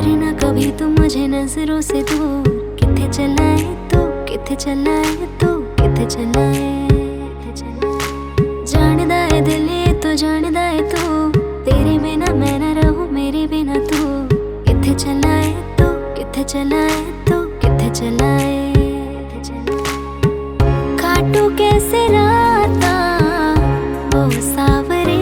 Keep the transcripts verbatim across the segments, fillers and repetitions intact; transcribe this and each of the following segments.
करना कभी तू मुझे नजरों से दूर। किथे चला है तू, किथे चला है तू, किथे चला है। जानदा है दिल ये तो जानदा है तू, तेरे बिना मैं ना रहूं मेरे बिना तू। किथे चला है तू, किथे चला है तू, किथे चला है। काटू कैसे राता वो सावरे,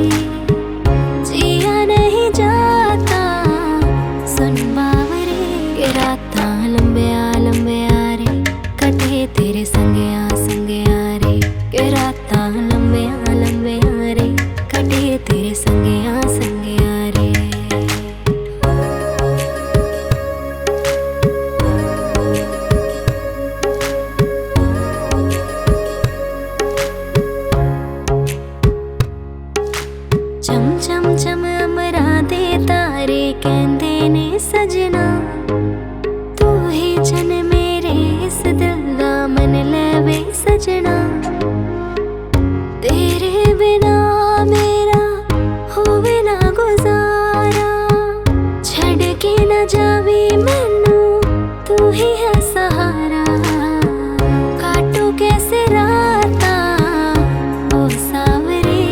जिया नहीं जाता सुन बावरे। के राता लंबे आ लंबे आ रे, कटे तेरे संगे आ संगे आ रे। के राता लंबे आ लंबे आ रे, कटे तेरे संगे आ संगे आ रे। चम चम चम अमरा दे तारे कहंदे ने सजना, तू ही जन मेरे इस दिल दा मन लेवे सजना। तेरे बिना मेरा होवे ना गुजारा, छड़ के ना जावी मैनू तू ही है सहारा। काटू कैसे राता ओ सावरे,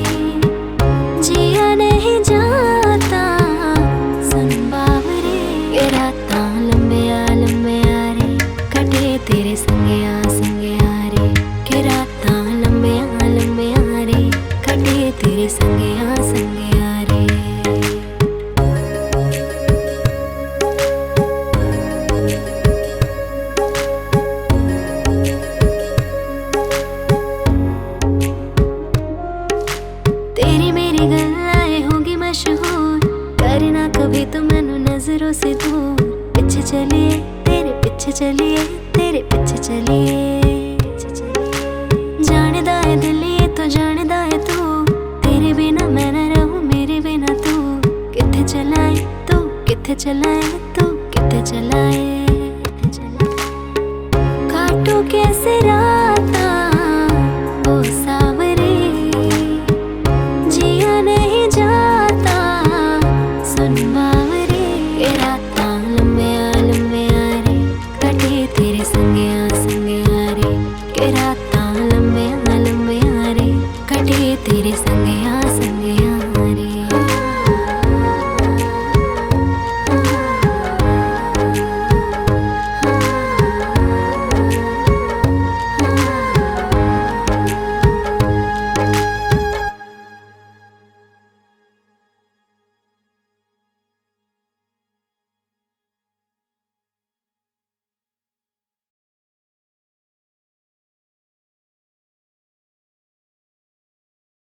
जिया नहीं जाता सुन बावरे। के राता लंबे आ लंबे आ रे, कटे तेरे संगे आ संगे आ रे। के राता लंबे आ लंबे आ रे, कटे तेरे संगे आ संगे आ रे। तेरी मेरी गल्लाएं होंगी मशहूर, करना कभी तो मैनू नजरों से दूर। पीछे चलिए तेरे पीछे चलिए, तेरे पीछे चलिए। जानदा है दिल ये तो जानदा है तू, तेरे बिना मैं ना रहूं मेरे बिना तू। किथे चला है तू, किथे चला है तू, किथे चला है। काटू कैसे राता ओ सावरे, जिया नहीं जाता सुन बावरे। के रात